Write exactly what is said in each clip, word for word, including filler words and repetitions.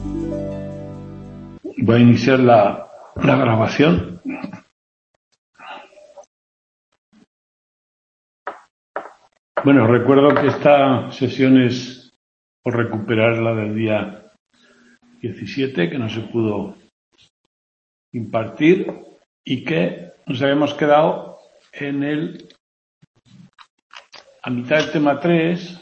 Voy a iniciar la, la grabación. Bueno, recuerdo que esta sesión es por recuperar la del día diecisiete, que no se pudo impartir y que nos habíamos quedado en el a mitad del tema tres,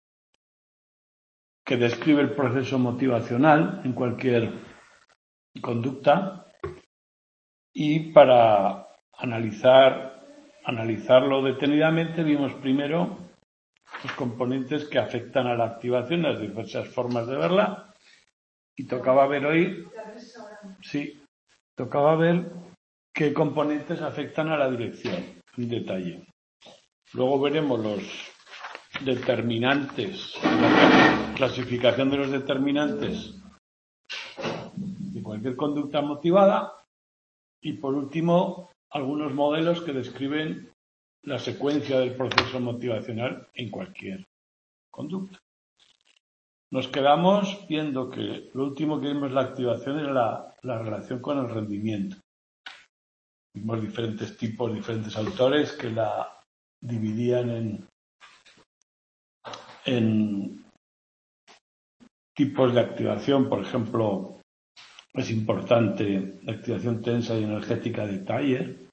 que describe el proceso motivacional en cualquier conducta, y para analizar analizarlo detenidamente vimos primero los componentes que afectan a la activación, las diversas formas de verla, y tocaba ver hoy sí, tocaba ver qué componentes afectan a la dirección en detalle. Luego veremos los determinantes, la clasificación de los determinantes de cualquier conducta motivada, y por último algunos modelos que describen la secuencia del proceso motivacional en cualquier conducta. Nos quedamos viendo que lo último que vimos la activación era la, la relación con el rendimiento. Vimos diferentes tipos, diferentes autores que la dividían en, en tipos de activación. Por ejemplo, es importante la activación tensa y energética de Thayer.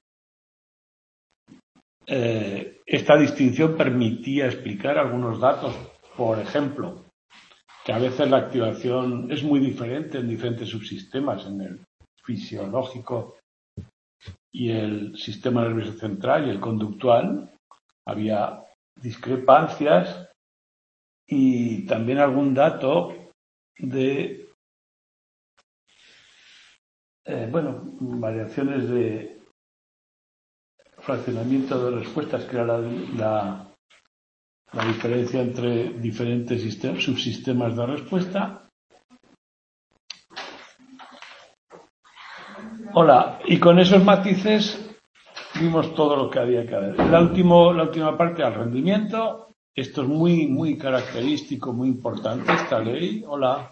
Eh, esta distinción permitía explicar algunos datos, por ejemplo, que a veces la activación es muy diferente en diferentes subsistemas, en el fisiológico y el sistema nervioso central y el conductual. Había discrepancias y también algún dato de, eh, bueno, variaciones de fraccionamiento de respuestas, que era la, la, la diferencia entre diferentes sistemas, subsistemas de respuesta. Hola, y con esos matices vimos todo lo que había que ver. La, último, la última parte, al rendimiento. Esto es muy, muy característico, muy importante, esta ley. Hola.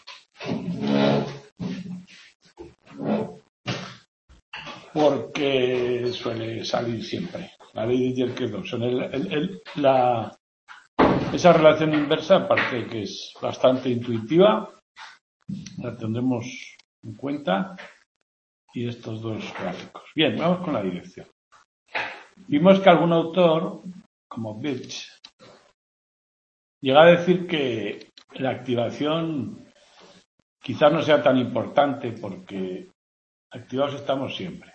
Porque suele salir siempre. La ley de Jerker-Dodson. El, el, el, la, esa relación inversa, aparte que es bastante intuitiva, la tendremos en cuenta. Y estos dos gráficos. Bien, vamos con la dirección. Vimos que algún autor, como Birch, llega a decir que la activación quizás no sea tan importante porque activados estamos siempre.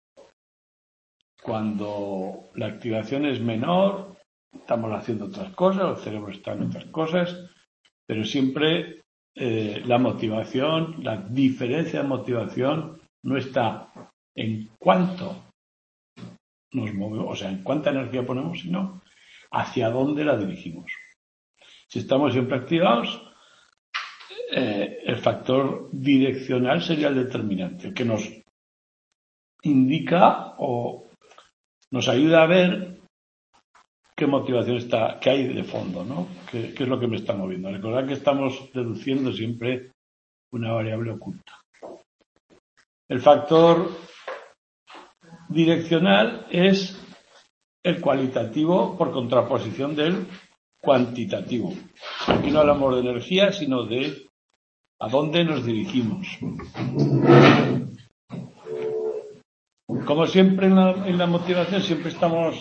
Cuando la activación es menor, estamos haciendo otras cosas, el cerebro está en otras cosas, pero siempre eh, la motivación, la diferencia de motivación no está en cuánto nos movemos, o sea, en cuánta energía ponemos, sino hacia dónde la dirigimos. Si estamos siempre activados, eh, el factor direccional sería el determinante, el que nos indica o nos ayuda a ver qué motivación está, qué hay de fondo, ¿no? ¿Qué, qué es lo que me está moviendo? Recordad que estamos deduciendo siempre una variable oculta. El factor direccional es el cualitativo por contraposición del cuantitativo. Aquí no hablamos de energía, sino de a dónde nos dirigimos. Como siempre en la, en la motivación, siempre estamos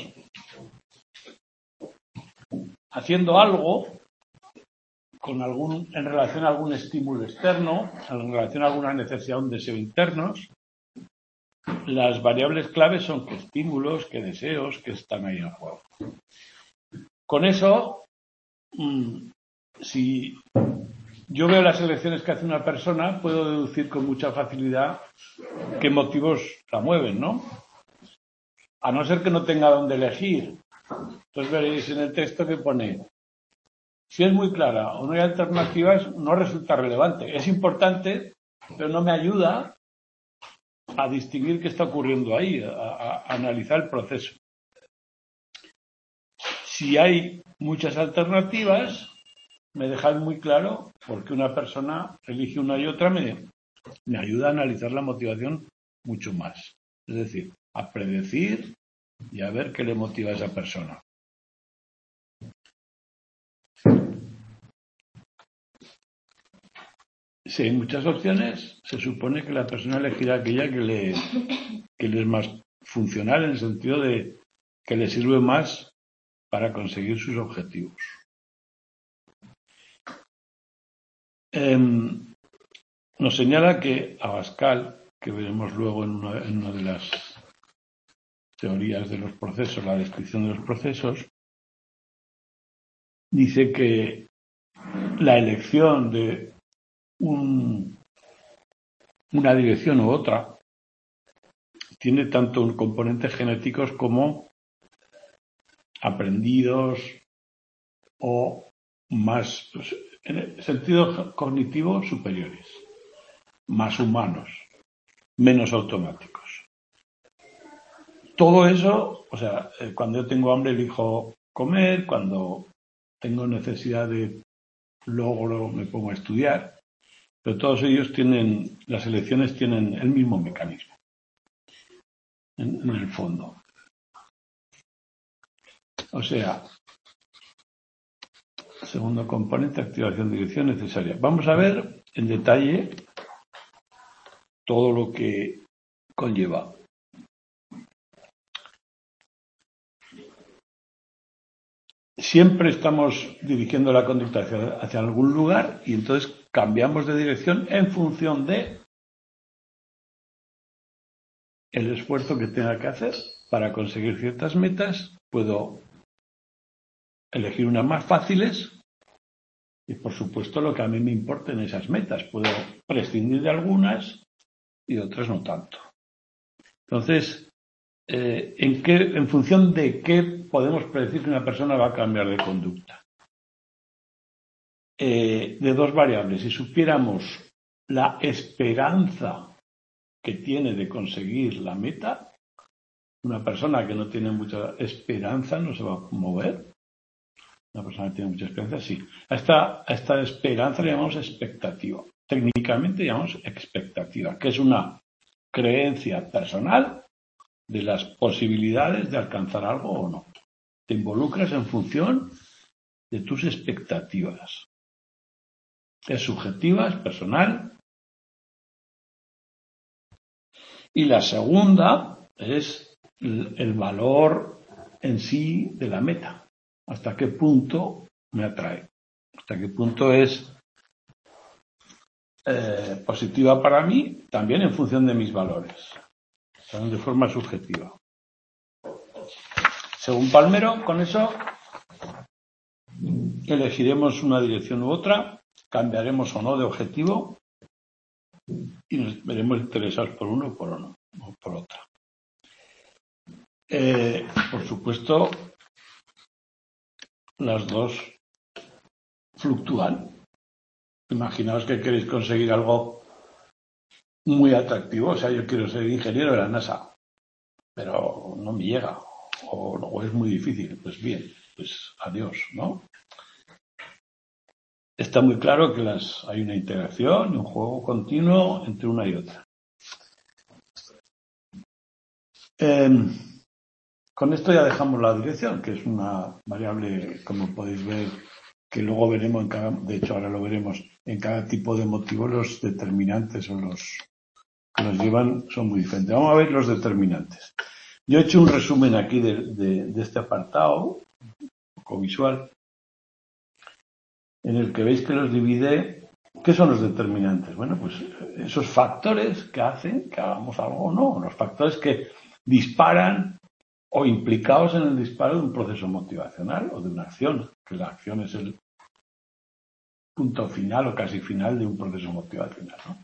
haciendo algo con algún, en relación a algún estímulo externo, en relación a alguna necesidad o un deseo internos. Las variables claves son qué estímulos, qué deseos, que están ahí en juego. Con eso, mmm, si yo veo las elecciones que hace una persona, puedo deducir con mucha facilidad qué motivos la mueven, ¿no? A no ser que no tenga dónde elegir. Entonces veréis en el texto que pone, si es muy clara o no hay alternativas, no resulta relevante. Es importante, pero no me ayuda a distinguir qué está ocurriendo ahí, a, a, a analizar el proceso. Si hay muchas alternativas, me dejáis muy claro por qué una persona elige una y otra, me, me ayuda a analizar la motivación mucho más. Es decir, a predecir y a ver qué le motiva a esa persona. Si hay muchas opciones, se supone que la persona elegirá aquella que le, que le es más funcional, en el sentido de que le sirve más para conseguir sus objetivos. Eh, nos señala que Abascal, que veremos luego en una, en una de las teorías de los procesos, la descripción de los procesos, dice que la elección de un, una dirección u otra tiene tanto componentes genéticos como aprendidos o más, pues, en el sentido cognitivo, superiores, más humanos, menos automáticos. Todo eso, o sea, cuando yo tengo hambre elijo comer, cuando tengo necesidad de logro me pongo a estudiar, pero todos ellos tienen, las elecciones tienen el mismo mecanismo, en, en el fondo. O sea, segundo componente, activación de dirección necesaria. Vamos a ver en detalle todo lo que conlleva. Siempre estamos dirigiendo la conducta hacia, hacia algún lugar y entonces cambiamos de dirección en función de el esfuerzo que tenga que hacer para conseguir ciertas metas. Puedo elegir unas más fáciles y, por supuesto, lo que a mí me importen esas metas. Puedo prescindir de algunas y de otras no tanto. Entonces, eh, ¿en qué, en función de qué podemos predecir que una persona va a cambiar de conducta? Eh, de dos variables. Si supiéramos la esperanza que tiene de conseguir la meta, una persona que no tiene mucha esperanza no se va a mover. Una persona que tiene mucha esperanza, sí. A esta, a esta esperanza le llamamos expectativa. Técnicamente llamamos expectativa, que es una creencia personal de las posibilidades de alcanzar algo o no. Te involucras en función de tus expectativas. Es subjetiva, es personal. Y la segunda es el valor en sí de la meta. Hasta qué punto me atrae. Hasta qué punto es eh, positiva para mí, también en función de mis valores. Son de forma subjetiva. Según Palmero, con eso elegiremos una dirección u otra, cambiaremos o no de objetivo y nos veremos interesados por uno o por uno o por otra. Eh, por supuesto, las dos fluctúan. Imaginaos que queréis conseguir algo muy atractivo. O sea, yo quiero ser ingeniero de la NASA, pero no me llega o, o es muy difícil. Pues bien, pues adiós, ¿no? Está muy claro que las, hay una interacción y un juego continuo entre una y otra. Eh, con esto ya dejamos la dirección, que es una variable, como podéis ver, que luego veremos en cada, de hecho ahora lo veremos, en cada tipo de motivo los determinantes o los que nos llevan son muy diferentes. Vamos a ver los determinantes. Yo he hecho un resumen aquí de, de, de este apartado, un poco visual, en el que veis que los divide. ¿Qué son los determinantes? Bueno, pues esos factores que hacen que hagamos algo o no, los factores que disparan o implicados en el disparo de un proceso motivacional o de una acción, que la acción es el punto final o casi final de un proceso motivacional, ¿no?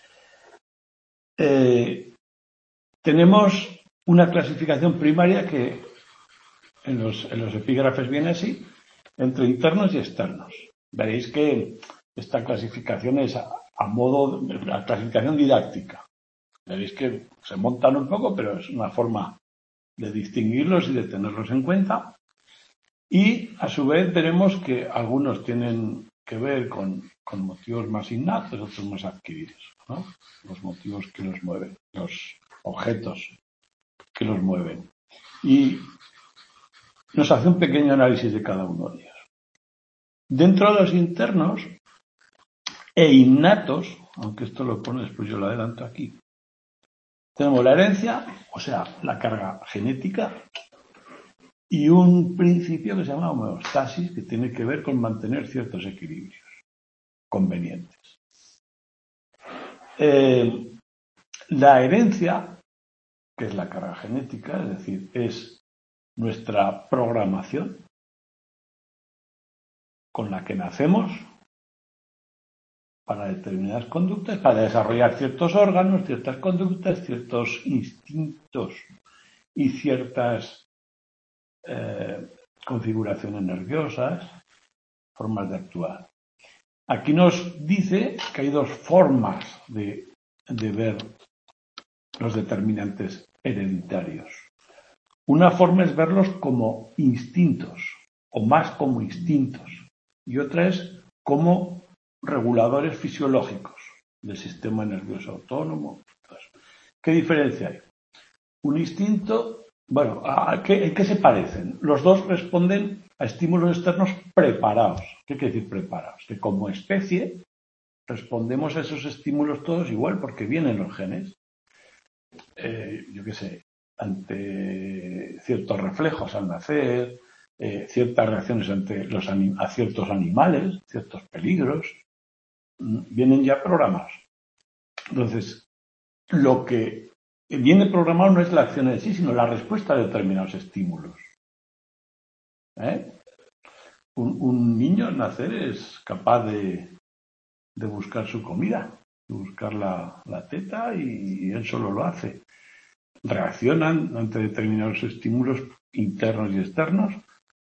Eh, tenemos una clasificación primaria que en los, en los epígrafes viene así, entre internos y externos. Veréis que esta clasificación es a, a modo de la clasificación didáctica. Veréis que se montan un poco, pero es una forma de distinguirlos y de tenerlos en cuenta. Y a su vez veremos que algunos tienen que ver con, con motivos más innatos, otros más adquiridos, ¿no? Los motivos que los mueven, los objetos que los mueven. Y nos hace un pequeño análisis de cada uno de ellos. Dentro de los internos e innatos, aunque esto lo pone después, yo lo adelanto aquí, tenemos la herencia, o sea, la carga genética, y un principio que se llama homeostasis, que tiene que ver con mantener ciertos equilibrios convenientes. Eh, la herencia, que es la carga genética, es decir, es nuestra programación con la que nacemos para determinadas conductas, para desarrollar ciertos órganos, ciertas conductas, ciertos instintos y ciertas eh, configuraciones nerviosas, formas de actuar. Aquí nos dice que hay dos formas de, de ver los determinantes hereditarios. Una forma es verlos como instintos, o más como instintos, y otra es como reguladores fisiológicos del sistema nervioso autónomo. ¿Qué diferencia hay? Un instinto, bueno, ¿a qué, ¿en qué se parecen? Los dos responden a estímulos externos preparados. ¿Qué quiere decir preparados? Que como especie respondemos a esos estímulos todos igual porque vienen los genes. Eh, yo qué sé, ante ciertos reflejos al nacer, eh, ciertas reacciones ante los anim- a ciertos animales, ciertos peligros, vienen ya programados. Entonces, lo que viene programado no es la acción en sí, sino la respuesta a determinados estímulos. ¿Eh? Un, un niño al nacer es capaz de, de buscar su comida, de buscar la, la teta y, y él solo lo hace. Reaccionan ante determinados estímulos internos y externos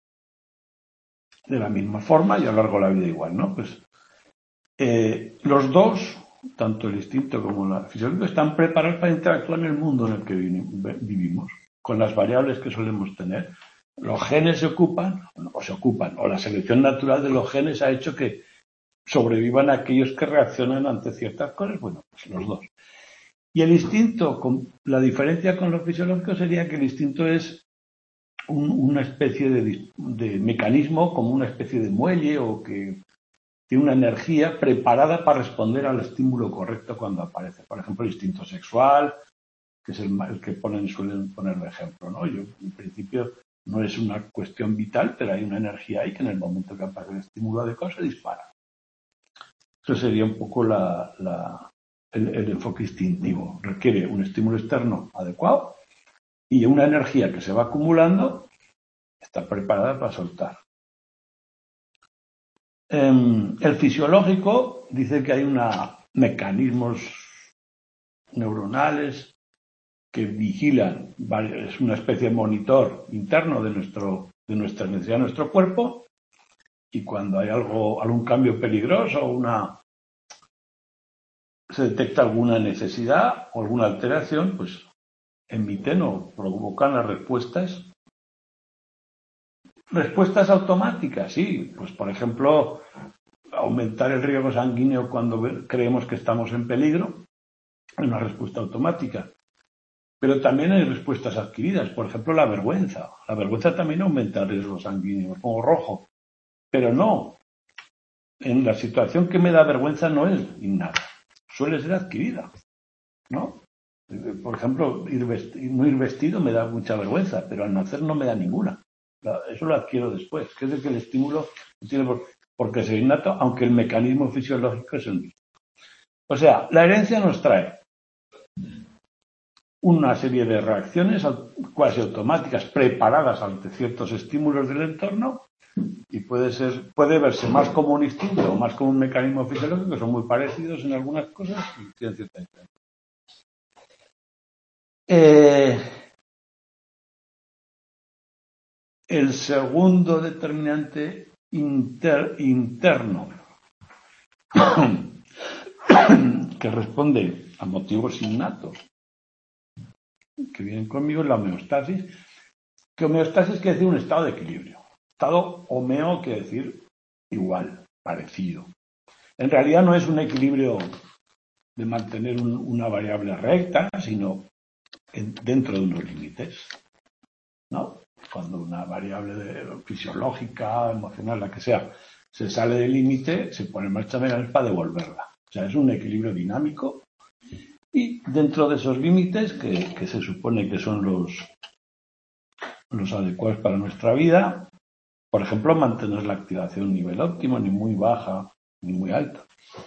de la misma forma y a lo largo de la vida igual, ¿no? Pues eh, los dos, tanto el instinto como la fisiología, están preparados para interactuar en el mundo en el que vivimos, con las variables que solemos tener. Los genes se ocupan, o se ocupan, o la selección natural de los genes ha hecho que sobrevivan aquellos que reaccionan ante ciertas cosas. Bueno, pues los dos. Y el instinto, la diferencia con lo fisiológico sería que el instinto es un, una especie de, de mecanismo, como una especie de muelle o que tiene una energía preparada para responder al estímulo correcto cuando aparece. Por ejemplo, el instinto sexual, que es el, el que ponen, suelen poner de ejemplo, ¿no? Yo, en principio, no es una cuestión vital, pero hay una energía ahí que en el momento que aparece el estímulo adecuado se dispara. Eso sería un poco la, la, el, el enfoque instintivo. Requiere un estímulo externo adecuado y una energía que se va acumulando está preparada para soltar. Eh, el fisiológico dice que hay una, mecanismos neuronales que vigilan, es una especie de monitor interno de, nuestro, de nuestra necesidad de nuestro cuerpo, y cuando hay algo, algún cambio peligroso, una, se detecta alguna necesidad o alguna alteración, pues emiten o provocan las respuestas. Respuestas automáticas, sí, pues por ejemplo, aumentar el riesgo sanguíneo cuando creemos que estamos en peligro, es una respuesta automática. Pero también hay respuestas adquiridas, por ejemplo, la vergüenza. La vergüenza también aumenta el riesgo sanguíneo, como rojo. Pero no, en la situación que me da vergüenza no es innata, suele ser adquirida, ¿no? Por ejemplo, ir vestido, no ir vestido me da mucha vergüenza, pero al nacer no me da ninguna. Eso lo adquiero después, que es de que el estímulo tiene por, porque es innato, aunque el mecanismo fisiológico es el mismo. O sea, la herencia nos trae una serie de reacciones cuasi automáticas preparadas ante ciertos estímulos del entorno y puede ser, puede verse más como un instinto o más como un mecanismo fisiológico, que son muy parecidos en algunas cosas y tienen cierta diferencia. Eh, el segundo determinante inter, interno que responde a motivos innatos que vienen conmigo es la homeostasis, que homeostasis quiere decir un estado de equilibrio. Estado homeo quiere decir igual, parecido. En realidad no es un equilibrio de mantener un, una variable recta, sino en, dentro de unos límites, ¿no? Cuando una variable de, fisiológica, emocional, la que sea, se sale del límite, se pone en marcha mecanismos para devolverla. O sea, es un equilibrio dinámico y dentro de esos límites, que, que se supone que son los, los adecuados para nuestra vida, por ejemplo, mantener la activación a un nivel óptimo, ni muy baja ni muy alta.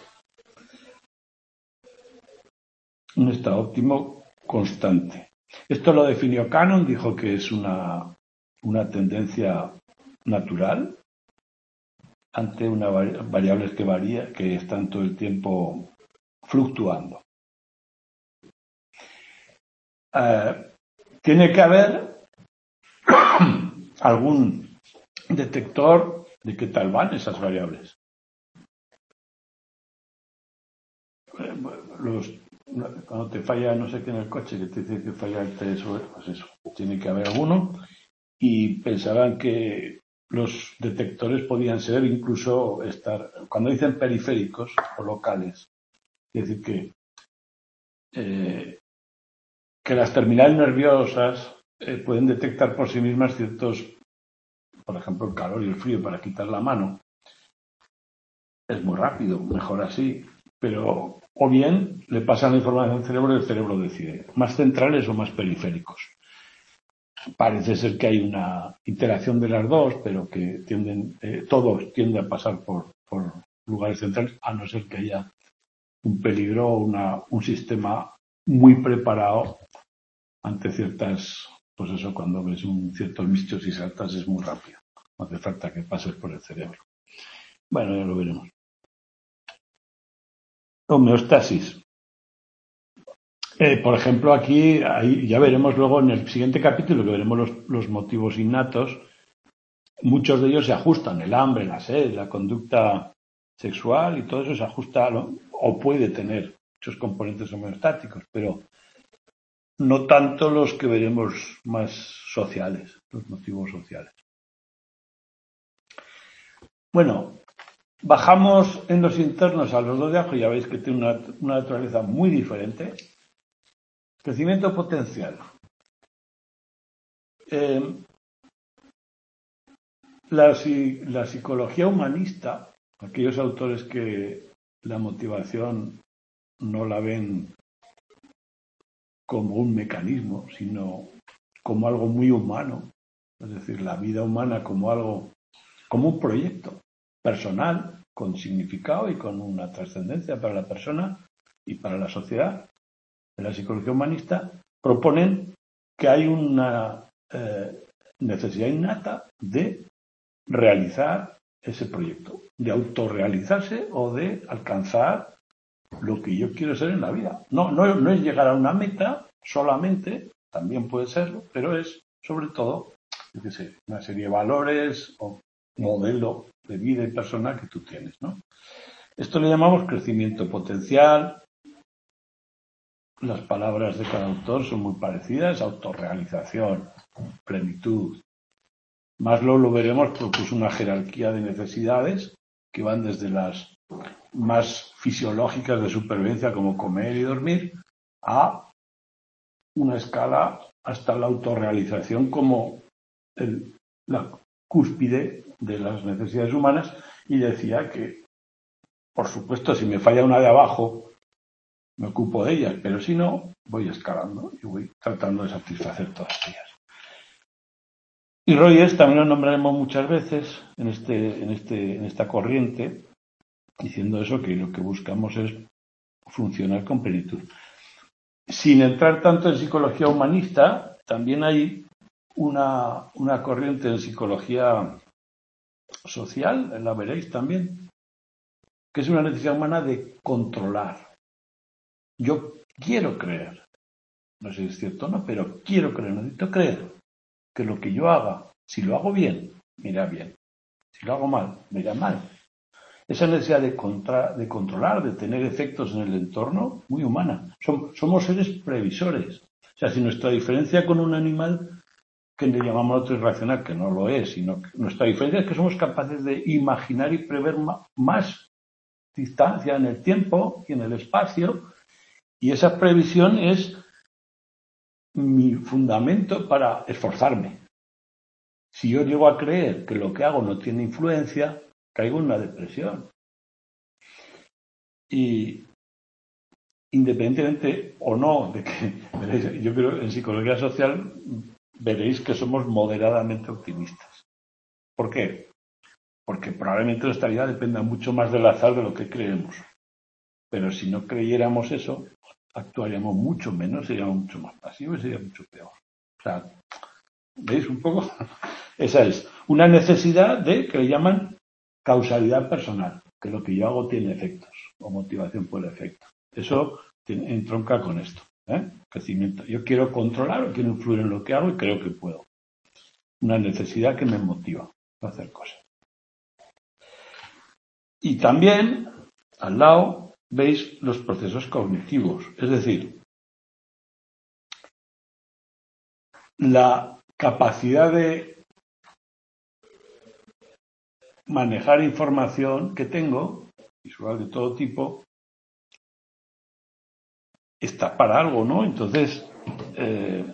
Un estado óptimo constante. Esto lo definió Cannon, dijo que es una, una tendencia natural ante una variables que varía, que están todo el tiempo fluctuando. Eh, tiene que haber algún detector de qué tal van esas variables. Eh, los, cuando te falla no sé qué en el coche, que te dice que falla el test, pues eso, tiene que haber alguno. Y pensaban que los detectores podían ser incluso estar, cuando dicen periféricos o locales, es decir, que, eh, que las terminales nerviosas eh, pueden detectar por sí mismas ciertos, por ejemplo, el calor y el frío para quitar la mano. Es muy rápido, mejor así, pero o bien le pasan la información al cerebro y el cerebro decide, más centrales o más periféricos. Parece ser que hay una interacción de las dos, pero que tienden, eh, todos tienden a pasar por, por lugares centrales, a no ser que haya un peligro o una, un sistema muy preparado ante ciertas, pues eso, cuando ves un ciertos bichos y saltas es muy rápido. No hace falta que pases por el cerebro. Bueno, ya lo veremos. Homeostasis. Eh, por ejemplo, aquí ahí ya veremos luego en el siguiente capítulo que veremos los, los motivos innatos. Muchos de ellos se ajustan, el hambre, la sed, la conducta sexual y todo eso se ajusta, ¿no? O puede tener muchos componentes homeostáticos, pero no tanto los que veremos más sociales, los motivos sociales. Bueno, bajamos en los internos a los dos de abajo, ya veis que tiene una, una naturaleza muy diferente. Crecimiento potencial. Eh, la, la psicología humanista, aquellos autores que la motivación no la ven como un mecanismo, sino como algo muy humano, es decir, la vida humana como algo, como un proyecto personal, con significado y con una trascendencia para la persona y para la sociedad. En la psicología humanista proponen que hay una eh, necesidad innata de realizar ese proyecto, de autorrealizarse o de alcanzar lo que yo quiero ser en la vida. No, no, no es llegar a una meta solamente, también puede serlo, pero es sobre todo, yo qué sé, una serie de valores o modelo de vida y personal que tú tienes, ¿no? Esto le llamamos crecimiento potencial. Las palabras de cada autor son muy parecidas: autorrealización, plenitud. Maslow, lo veremos, propuso una jerarquía de necesidades que van desde las más fisiológicas de supervivencia, como comer y dormir, a una escala hasta la autorrealización como el, la cúspide de las necesidades humanas, y decía que, por supuesto, si me falla una de abajo, me ocupo de ellas, pero si no, voy escalando y voy tratando de satisfacer todas ellas. Y Rogers también lo nombraremos muchas veces en, este, en, este, en esta corriente, diciendo eso, que lo que buscamos es funcionar con plenitud. Sin entrar tanto en psicología humanista, también hay una, una corriente en psicología social, la veréis también, que es una necesidad humana de controlar. Yo quiero creer, no sé si es cierto o no, pero quiero creer, necesito creer que lo que yo haga, si lo hago bien, me irá bien. Si lo hago mal, me irá mal. Esa necesidad de, contra, de controlar, de tener efectos en el entorno, muy humana. Som, somos seres previsores. O sea, si nuestra diferencia con un animal que le llamamos otro irracional, que no lo es, sino que nuestra diferencia es que somos capaces de imaginar y prever más distancia en el tiempo y en el espacio, y esa previsión es mi fundamento para esforzarme. Si yo llego a creer que lo que hago no tiene influencia, caigo en una depresión. Y independientemente o no de que, veréis, yo creo en psicología social veréis que somos moderadamente optimistas. ¿Por qué? Porque probablemente nuestra vida dependa mucho más del azar de lo que creemos. Pero si no creyéramos eso, actuaríamos mucho menos, seríamos mucho más pasivos y sería mucho peor. O sea, ¿veis un poco? Esa es una necesidad de, que le llaman causalidad personal, que lo que yo hago tiene efectos, o motivación por efecto. Eso entronca con esto, ¿eh? Crecimiento. Yo quiero controlar o quiero influir en lo que hago y creo que puedo. Una necesidad que me motiva a hacer cosas. Y también, al lado, veis los procesos cognitivos, es decir, la capacidad de manejar información que tengo, visual de todo tipo, está para algo, ¿no? Entonces, eh,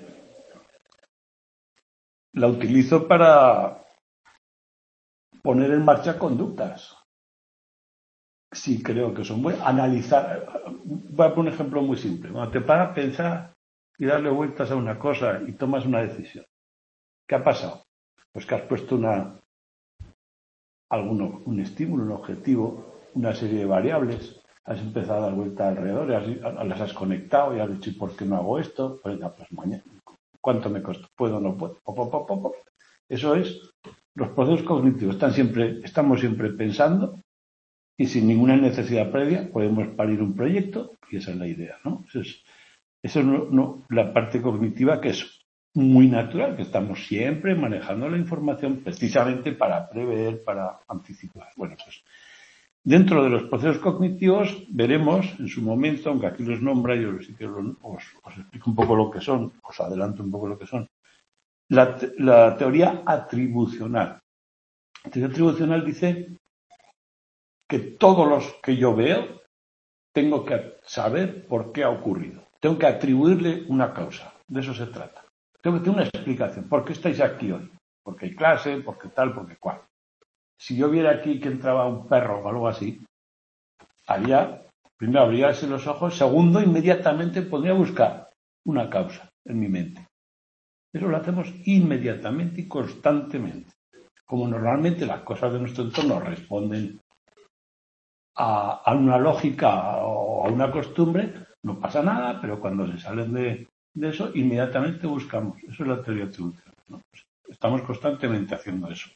la utilizo para poner en marcha conductas. Si creo que son buenas, analizar. Voy a poner un ejemplo muy simple. Cuando te paras a pensar y darle vueltas a una cosa y tomas una decisión, ¿qué ha pasado? Pues que has puesto una alguno, un estímulo, un objetivo, una serie de variables, has empezado a dar vueltas alrededor, has, las has conectado y has dicho, ¿por qué no hago esto? Pues, ya, pues mañana, ¿cuánto me costó? ¿Puedo o no puedo? Pop, pop, pop, pop. Eso es, los procesos cognitivos están siempre, estamos siempre pensando y sin ninguna necesidad previa podemos parir un proyecto y esa es la idea, ¿no? Eso es, eso es no, no, la parte cognitiva que es muy natural, que estamos siempre manejando la información precisamente para prever, para anticipar. Bueno, pues dentro de los procesos cognitivos veremos en su momento, aunque aquí los nombra, yo sí que os, os explico un poco lo que son, os adelanto un poco lo que son, la, la teoría atribucional. La teoría atribucional dice que todos los que yo veo tengo que saber por qué ha ocurrido. Tengo que atribuirle una causa. De eso se trata. Tengo que tener una explicación. ¿Por qué estáis aquí hoy? Porque hay clase, porque tal, porque cual. Si yo viera aquí que entraba un perro o algo así, haría, primero abrirse los ojos, segundo, inmediatamente podría buscar una causa en mi mente. Eso lo hacemos inmediatamente y constantemente. Como normalmente las cosas de nuestro entorno responden a, a una lógica o a una costumbre, no pasa nada, pero cuando se salen de, de eso, inmediatamente buscamos. Eso es la teoría atribucional, ¿no? Pues estamos constantemente haciendo eso.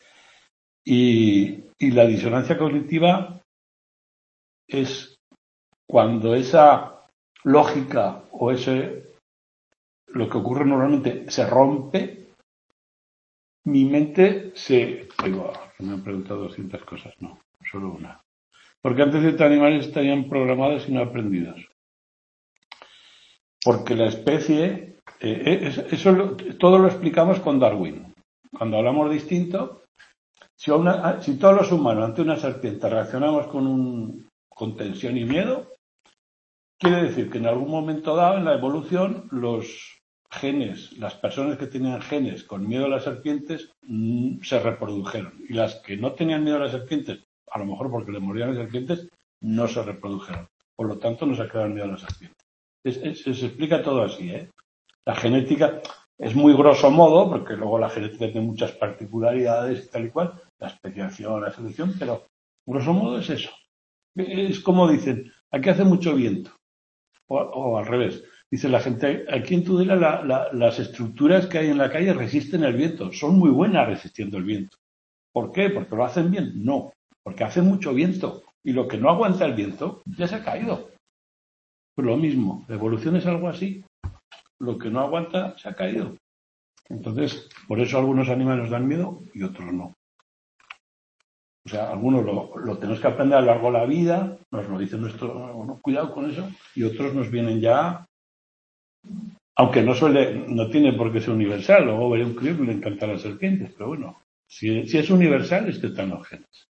Y, y la disonancia cognitiva es cuando esa lógica o ese lo que ocurre normalmente se rompe, mi mente se... Oigo, me han preguntado doscientas cosas, no, solo una. Porque antes ciertos animales estarían programados y no aprendidos. Porque la especie, eh, eso lo, todo lo explicamos con Darwin. Cuando hablamos de instinto, si, una, si todos los humanos ante una serpiente reaccionamos con, un, con tensión y miedo, quiere decir que en algún momento dado en la evolución los genes, las personas que tenían genes con miedo a las serpientes mmm, se reprodujeron. Y las que no tenían miedo a las serpientes, a lo mejor porque le morían las serpientes, no se reprodujeron. Por lo tanto, no se crearon miedo a las serpientes. Es, es, se explica todo así, ¿eh? La genética es muy grosso modo, porque luego la genética tiene muchas particularidades y tal y cual, la especiación, la selección, pero grosso modo es eso. Es como dicen, aquí hace mucho viento. O, o al revés. Dice la gente, aquí en Tudela la, la, las estructuras que hay en la calle resisten el viento. Son muy buenas resistiendo el viento. ¿Por qué? ¿Porque lo hacen bien? No, porque hace mucho viento. Y lo que no aguanta el viento ya se ha caído. Pues lo mismo, la evolución es algo así. Lo que no aguanta se ha caído. Entonces, por eso algunos animales nos dan miedo y otros no. O sea, algunos lo, lo tenemos que aprender a lo largo de la vida, nos lo dice nuestro, bueno, cuidado con eso, y otros nos vienen ya Aunque no suele, no tiene por qué ser universal. Luego veré un crío que le encantan las serpientes, pero bueno, si, si es universal es que están los genes.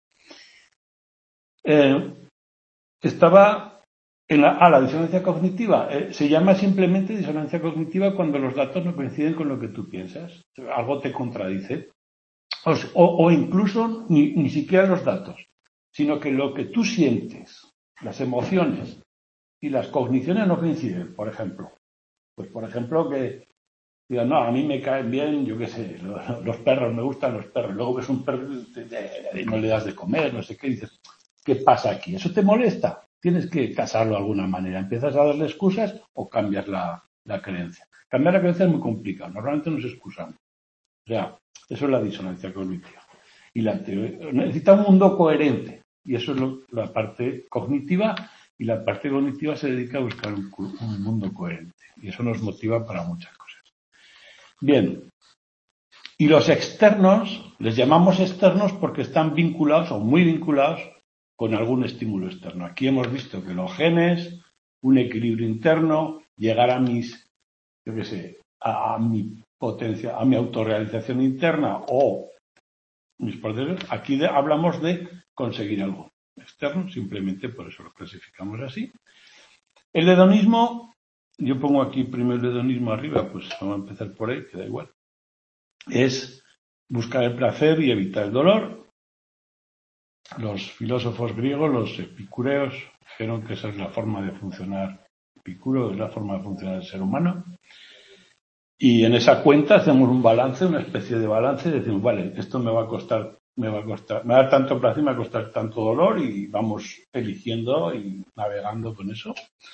Eh, estaba en la, ah, la disonancia cognitiva. Eh, se llama simplemente disonancia cognitiva cuando los datos no coinciden con lo que tú piensas. Algo te contradice. O, o, o incluso ni, ni siquiera los datos, sino que lo que tú sientes, las emociones y las cogniciones no coinciden, por ejemplo. Pues, por ejemplo, que digan, no, a mí me caen bien, yo qué sé, los, los perros, me gustan los perros. Luego ves un perro y no le das de comer, no sé qué, y dices, ¿qué pasa aquí? ¿Eso te molesta? Tienes que casarlo de alguna manera. Empiezas a darle excusas o cambias la, la creencia. Cambiar la creencia es muy complicado. Normalmente nos excusamos. O sea, eso es la disonancia cognitiva. Y la teoría, necesita un mundo coherente. Y eso es lo, la parte cognitiva. Y la parte cognitiva se dedica a buscar un, un mundo coherente. Y eso nos motiva para muchas cosas. Bien. Y los externos, les llamamos externos porque están vinculados o muy vinculados con algún estímulo externo. Aquí hemos visto que los genes, un equilibrio interno, llegar a mis, yo qué sé, a, a mi potencia, a mi autorrealización interna o mis procesos. Aquí de, hablamos de conseguir algo externo, simplemente por eso lo clasificamos así. El hedonismo, yo pongo aquí primero el hedonismo arriba, pues vamos a empezar por ahí, que da igual. Es buscar el placer y evitar el dolor. Los filósofos griegos, los epicureos, dijeron que esa es la forma de funcionar, Epicuro es la forma de funcionar el ser humano. Y en esa cuenta hacemos un balance, una especie de balance, y decimos, vale, esto me va a costar, me va a costar, me va a dar tanto placer, me va a costar tanto dolor, y vamos eligiendo y navegando con eso.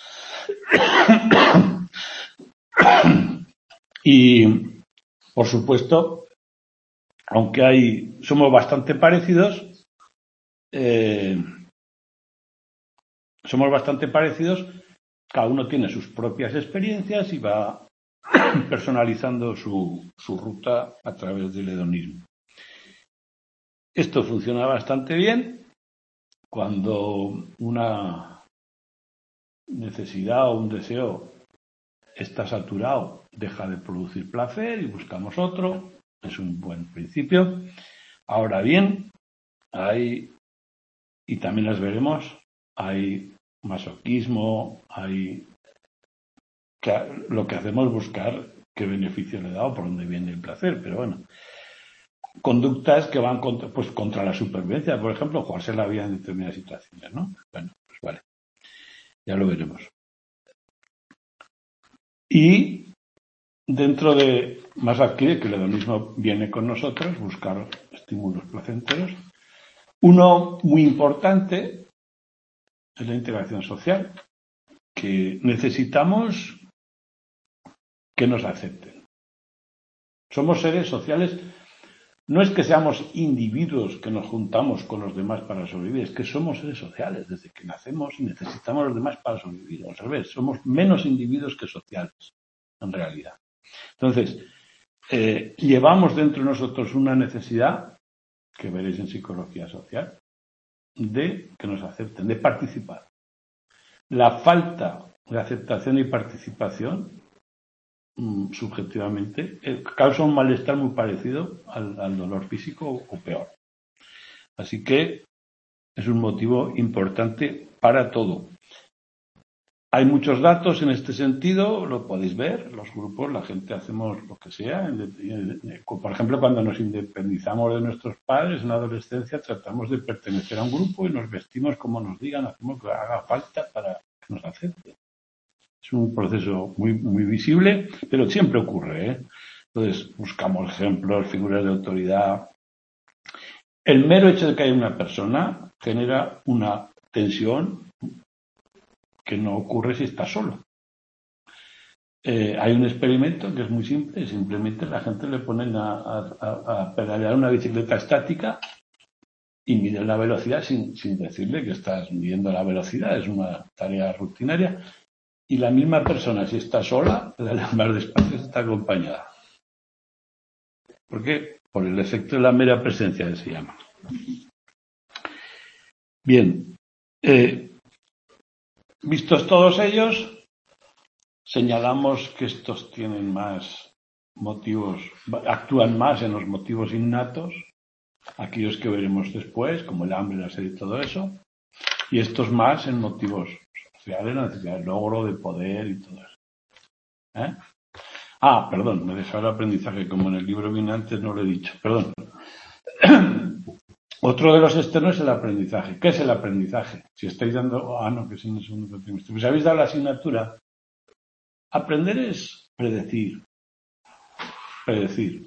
Y, por supuesto, aunque hay, somos bastante parecidos, eh, somos bastante parecidos, cada uno tiene sus propias experiencias y va personalizando su, su ruta a través del hedonismo. Esto funciona bastante bien cuando una necesidad o un deseo está saturado, deja de producir placer y buscamos otro. Es un buen principio. Ahora bien, hay, y también las veremos, hay masoquismo, hay que lo que hacemos es buscar qué beneficio le da o por dónde viene el placer, pero bueno. Conductas que van contra, pues, contra la supervivencia, por ejemplo, jugarse la vida en determinadas situaciones, ¿no? Bueno, pues vale. Ya lo veremos. Y dentro de más adquiere que el hedonismo viene con nosotros, buscar estímulos placenteros. Uno muy importante es la integración social, que necesitamos que nos acepten. Somos seres sociales. No es que seamos individuos que nos juntamos con los demás para sobrevivir, es que somos seres sociales. Desde que nacemos y necesitamos a los demás para sobrevivir. Al revés, somos menos individuos que sociales, en realidad. Entonces, eh, llevamos dentro de nosotros una necesidad, que veréis en psicología social, de que nos acepten, de participar. La falta de aceptación y participación subjetivamente, causa un malestar muy parecido al, al dolor físico o peor. Así que es un motivo importante para todo. Hay muchos datos en este sentido, lo podéis ver, los grupos, la gente hacemos lo que sea. Por ejemplo, cuando nos independizamos de nuestros padres en la adolescencia, tratamos de pertenecer a un grupo y nos vestimos como nos digan, hacemos lo que haga falta para que nos acepten. Es un proceso muy, muy visible, pero siempre ocurre, ¿eh? Entonces, buscamos ejemplos, figuras de autoridad. El mero hecho de que haya una persona genera una tensión que no ocurre si está solo. Eh, hay un experimento que es muy simple, simplemente la gente le ponen a, a, a pedalear una bicicleta estática y miden la velocidad sin, sin decirle que estás midiendo la velocidad, es una tarea rutinaria. Y la misma persona, si está sola, pedalea más despacio, si está acompañada. ¿Por qué? Por el efecto de la mera presencia que se llama. Bien, eh, vistos todos ellos, señalamos que estos tienen más motivos, actúan más en los motivos innatos, aquellos que veremos después, como el hambre, la sed y todo eso, y estos más en motivos sociales, la necesidad de logro, de poder y todo eso. ¿Eh? Ah, perdón, me dejaba el aprendizaje, como en el libro viene antes, no lo he dicho, perdón. Otro de los externos es el aprendizaje. ¿Qué es el aprendizaje? Si estáis dando... Ah, no, que es en el segundo trimestre. Pues habéis dado la asignatura. Aprender es predecir. Predecir.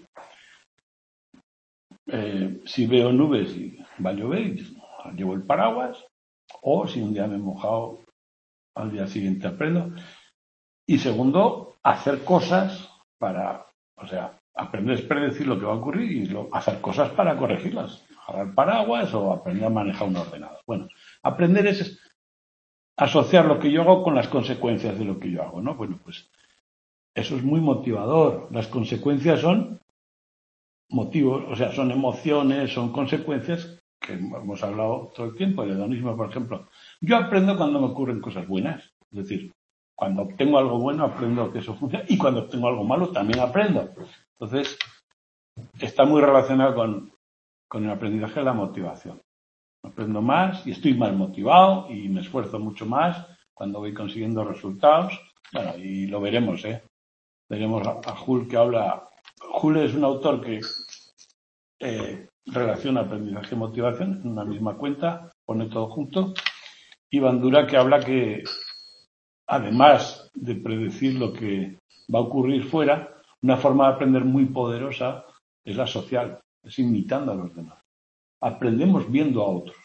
Eh, si veo nubes y va a llover, llevo el paraguas. O si un día me he mojado, al día siguiente aprendo. Y segundo, hacer cosas para... O sea, aprender es predecir lo que va a ocurrir y lo, hacer cosas para corregirlas. Agarrar paraguas o aprender a manejar un ordenador. Bueno, aprender es asociar lo que yo hago con las consecuencias de lo que yo hago, ¿no? Bueno, pues eso es muy motivador. Las consecuencias son motivos, o sea, son emociones, son consecuencias que hemos hablado todo el tiempo. El hedonismo, por ejemplo. Yo aprendo cuando me ocurren cosas buenas. Es decir, cuando obtengo algo bueno, aprendo que eso funciona. Y cuando obtengo algo malo, también aprendo. Entonces, está muy relacionado con, con el aprendizaje de la motivación. Aprendo más y estoy más motivado y me esfuerzo mucho más cuando voy consiguiendo resultados. Bueno, y lo veremos, ¿eh? Veremos a, a Hull que habla. Hull es un autor que eh, relaciona aprendizaje y motivación en una misma cuenta, pone todo junto. Y Bandura que habla que, además de predecir lo que va a ocurrir fuera, una forma de aprender muy poderosa es la social, es imitando a los demás. Aprendemos viendo a otros.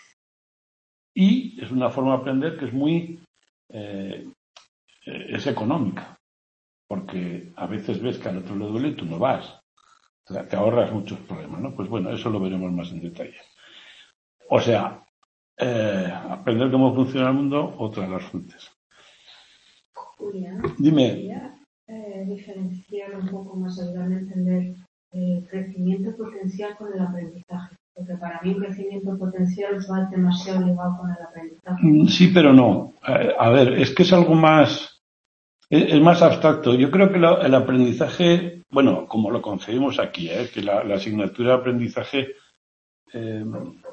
Y es una forma de aprender que es muy eh, es económica, porque a veces ves que al otro le duele y tú no vas. O sea, te ahorras muchos problemas, ¿no? Pues bueno, eso lo veremos más en detalle. O sea, eh, aprender cómo funciona el mundo, otra de las fuentes. Julia, Dime. Quería eh, diferenciar un poco más, ayudarme a entender el crecimiento potencial con el aprendizaje. Porque para mí el crecimiento potencial va demasiado ligado con el aprendizaje. Sí, pero no. A ver, es que es algo más, es, es más abstracto. Yo creo que lo, el aprendizaje, bueno, como lo concebimos aquí, ¿eh? Que la, la asignatura de aprendizaje eh,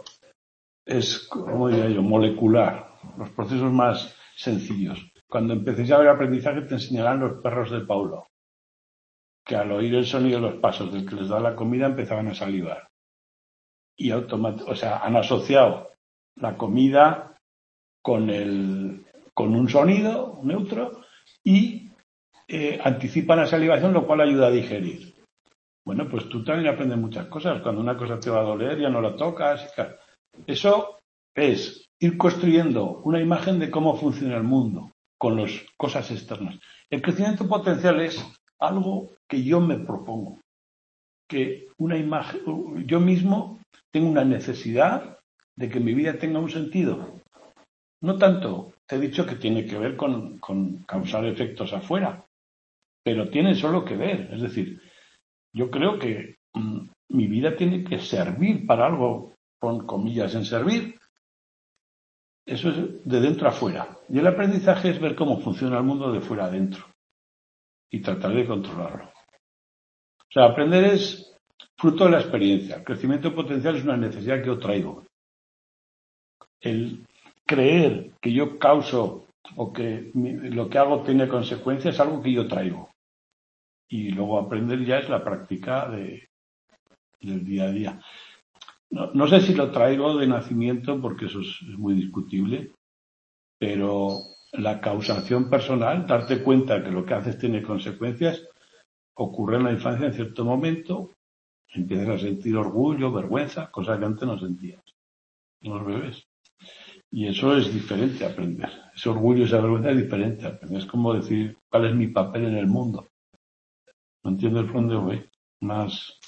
es, como diría yo, molecular. Los procesos más sencillos. Cuando empecéis a ver aprendizaje te enseñarán los perros de Paulo, que al oír el sonido de los pasos del que les da la comida empezaban a salivar. Y automáticamente, o sea, han asociado la comida con, el, con un sonido neutro y eh, anticipan la salivación, lo cual ayuda a digerir. Bueno, pues tú también aprendes muchas cosas. Cuando una cosa te va a doler, ya no la tocas. Eso es ir construyendo una imagen de cómo funciona el mundo con las cosas externas. El crecimiento potencial es algo que yo me propongo. Que una imagen, yo mismo tengo una necesidad de que mi vida tenga un sentido. No tanto, te he dicho que tiene que ver con, con causar efectos afuera, pero tiene solo que ver. Es decir, yo creo que mmm, mi vida tiene que servir para algo, con comillas en servir. Eso es de dentro a fuera. Y el aprendizaje es ver cómo funciona el mundo de fuera a dentro y tratar de controlarlo. O sea, aprender es fruto de la experiencia. El crecimiento potencial es una necesidad que yo traigo. El creer que yo causo o que mi, lo que hago tiene consecuencias es algo que yo traigo. Y luego aprender ya es la práctica de, del día a día. No, no sé si lo traigo de nacimiento porque eso es, es muy discutible, pero la causación personal, darte cuenta que lo que haces tiene consecuencias, ocurre en la infancia en cierto momento, empiezas a sentir orgullo, vergüenza, cosas que antes no sentías en los bebés. Y eso es diferente a aprender. Ese orgullo, esa vergüenza es diferente a aprender. Es como decir, ¿cuál es mi papel en el mundo? ¿No entiendes por dónde voy? Más.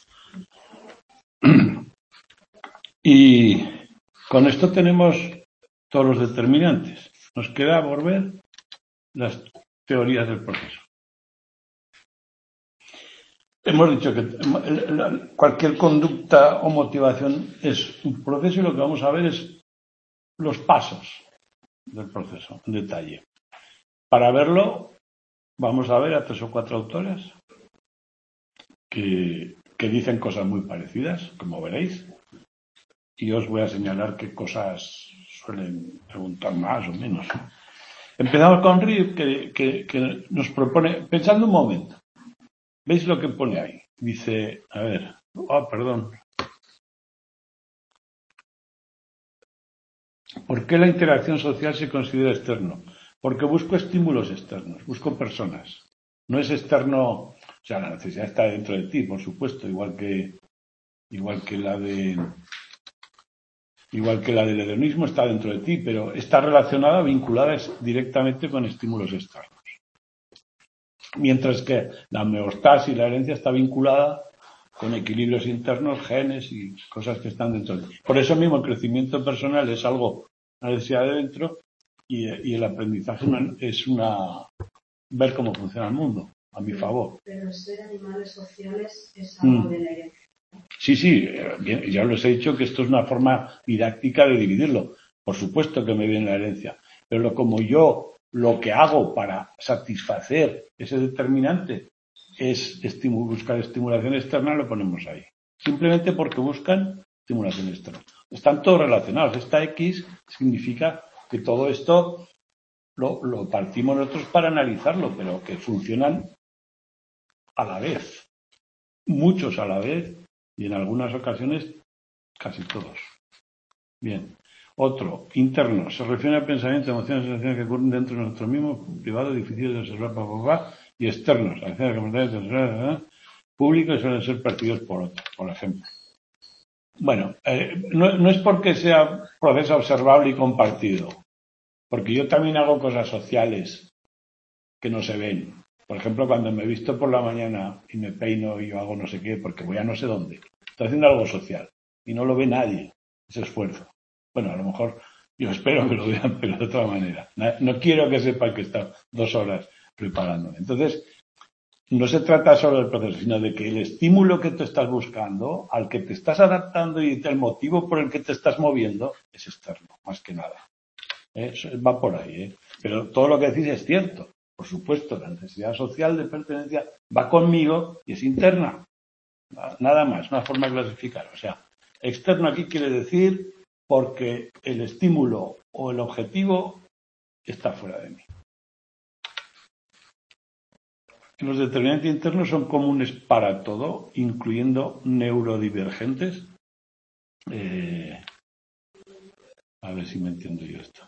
Y con esto tenemos todos los determinantes. Nos queda por ver las teorías del proceso. Hemos dicho que cualquier conducta o motivación es un proceso y lo que vamos a ver es los pasos del proceso en detalle. Para verlo, vamos a ver a tres o cuatro autores que, que dicen cosas muy parecidas, como veréis, y os voy a señalar qué cosas suelen preguntar más o menos. Empezamos con Reeve, que, que, que nos propone, pensando un momento, ¿veis lo que pone ahí? Dice, a ver, oh, perdón. ¿Por qué la interacción social se considera externo? Porque busco estímulos externos, busco personas. No es externo, o sea, la necesidad está dentro de ti, por supuesto, igual que igual que la de igual que la del hedonismo está dentro de ti, pero está relacionada, vinculada directamente con estímulos externos. Mientras que la homeostasis y la herencia está vinculada con equilibrios internos, genes y cosas que están dentro de ti. Por eso mismo el crecimiento personal es algo, una necesidad de dentro, y, y el aprendizaje es una ver cómo funciona el mundo, a mi favor. Pero ser animales sociales es algo mm. de la herencia. Sí, sí, bien, ya os he dicho que esto es una forma didáctica de dividirlo. Por supuesto que me viene la herencia, pero lo, como yo lo que hago para satisfacer ese determinante es estimu- buscar estimulación externa, lo ponemos ahí. Simplemente porque buscan estimulación externa. Están todos relacionados. Esta X significa que todo esto lo, lo partimos nosotros para analizarlo, pero que funcionan a la vez. Muchos a la vez y en algunas ocasiones casi todos. Bien. Otro, interno, se refiere al pensamiento, emociones y sensaciones que ocurren dentro de nosotros mismos, privados, difíciles de observar para papá, y externos, acciones, comportamientos públicos y suelen ser percibidos por otros, por ejemplo. Bueno, eh, no, no es porque sea proceso observable y compartido, porque yo también hago cosas sociales que no se ven. Por ejemplo, cuando me visto por la mañana y me peino y yo hago no sé qué, porque voy a no sé dónde, estoy haciendo algo social y no lo ve nadie, ese esfuerzo. Bueno, a lo mejor yo espero que lo vean, pero de otra manera. No quiero que sepan que está dos horas preparándome. Entonces, no se trata solo del proceso, sino de que el estímulo que tú estás buscando, al que te estás adaptando y el motivo por el que te estás moviendo, es externo, más que nada. ¿Eh? Va por ahí, ¿eh? Pero todo lo que decís es cierto. Por supuesto, la necesidad social de pertenencia va conmigo y es interna. Nada más, una forma de clasificar. O sea, externo aquí quiere decir porque el estímulo o el objetivo está fuera de mí. Los determinantes internos son comunes para todo, incluyendo neurodivergentes. Eh, a ver si me entiendo yo esto.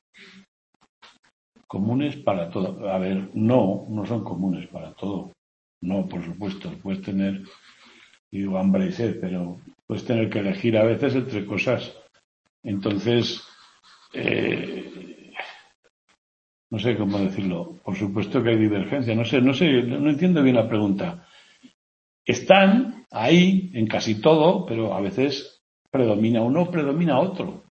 Comunes para todo. A ver, no, no son comunes para todo. No, por supuesto, puedes tener, digo, hambre y sed, pero puedes tener que elegir a veces entre cosas. Entonces, eh, no sé cómo decirlo. Por supuesto que hay divergencia. No sé, no sé, no entiendo bien la pregunta. Están ahí en casi todo, pero a veces predomina uno, predomina otro.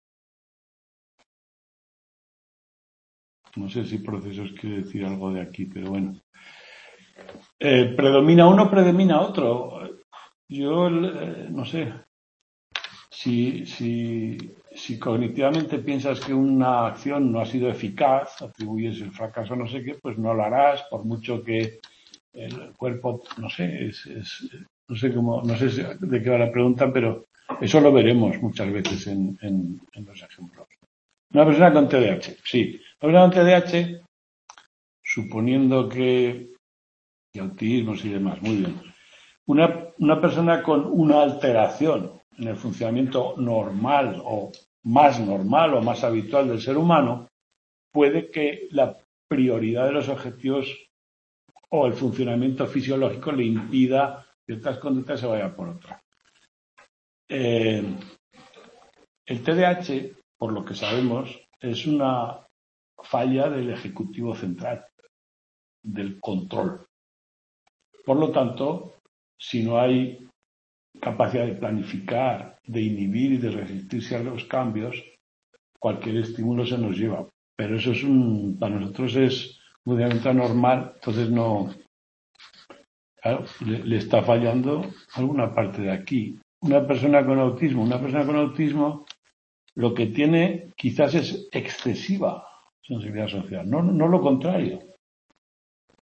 No sé si procesos quiere decir algo de aquí, pero bueno. Eh, predomina uno, predomina otro. Yo eh, no sé. Si, si, si cognitivamente piensas que una acción no ha sido eficaz, atribuyes el fracaso a no sé qué, pues no lo harás, por mucho que el cuerpo, no sé, es, es, no sé cómo, no sé de qué va la pregunta, pero eso lo veremos muchas veces en, en, en los ejemplos. Una persona con T D A H, sí. Una persona con T D A H, suponiendo que, que autismos y demás, muy bien. Una, una persona con una alteración en el funcionamiento normal o más normal o más habitual del ser humano, puede que la prioridad de los objetivos o el funcionamiento fisiológico le impida ciertas conductas y se vaya por otra. Eh, el T D A H, por lo que sabemos, es una falla del ejecutivo central, del control. Por lo tanto, si no hay capacidad de planificar, de inhibir y de resistirse a los cambios, cualquier estímulo se nos lleva. Pero eso es un, para nosotros es un funcionamiento normal, entonces no, claro, le, le está fallando alguna parte de aquí. Una persona con autismo, una persona con autismo, lo que tiene quizás es excesiva sensibilidad social, no, no lo contrario.